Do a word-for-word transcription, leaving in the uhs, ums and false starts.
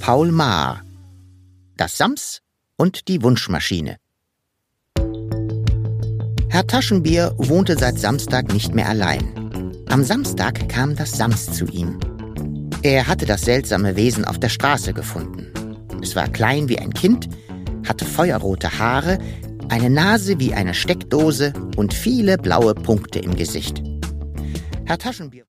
Paul Maar. Das Sams und die Wunschmaschine. Herr Taschenbier wohnte seit Samstag nicht mehr allein. Am Samstag kam das Sams zu ihm. Er hatte das seltsame Wesen auf der Straße gefunden. Es war klein wie ein Kind, hatte feuerrote Haare, eine Nase wie eine Steckdose und viele blaue Punkte im Gesicht. Herr Taschenbier